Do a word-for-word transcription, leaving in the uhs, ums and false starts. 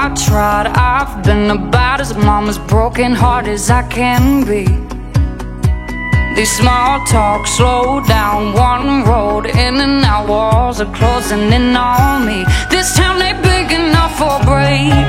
I tried. I've been about as mama's broken heart as I can be. These small talks slow down one road, in and out walls are closing in on me. This town ain't big enough for a break.